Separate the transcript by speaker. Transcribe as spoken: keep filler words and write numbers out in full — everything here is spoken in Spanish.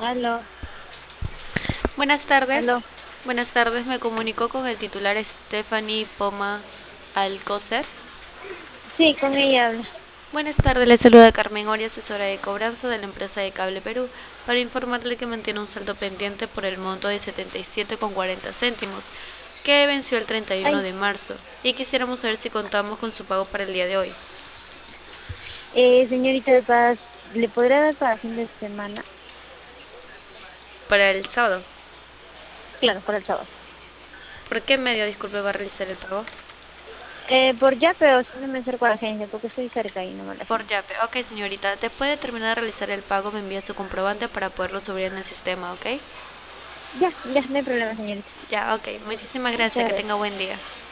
Speaker 1: Aló,
Speaker 2: Buenas tardes.
Speaker 1: aló.
Speaker 2: Buenas tardes, me comunico con el titular Stephanie Poma Alcocer.
Speaker 1: Sí, con ella habla.
Speaker 2: Buenas tardes, le saluda Carmen Oria, asesora de cobranza de la empresa de Cable Perú, para informarle que mantiene un saldo pendiente por el monto de setenta y siete con cuarenta céntimos, que venció el treinta y uno
Speaker 1: Ay,
Speaker 2: de marzo, y quisiéramos saber si contamos con su pago para el día de hoy,
Speaker 1: eh, señorita de Paz, ¿le podría dar para fin de semana?
Speaker 2: para el sábado.
Speaker 1: Claro, para el sábado.
Speaker 2: ¿Por qué medio, disculpe, va a realizar el pago?
Speaker 1: Eh, por ya, pero si no me acerco a la agencia, porque estoy cerca y no me la
Speaker 2: Por
Speaker 1: agencia.
Speaker 2: Yape. Ok, señorita, después de terminar de realizar el pago me envía su comprobante para poderlo subir en el sistema, ¿ok?
Speaker 1: Ya, ya, no hay problema, señorita.
Speaker 2: Ya, ok. Muchísimas
Speaker 1: Muchas
Speaker 2: gracias. Que tenga
Speaker 1: gracias.
Speaker 2: buen día.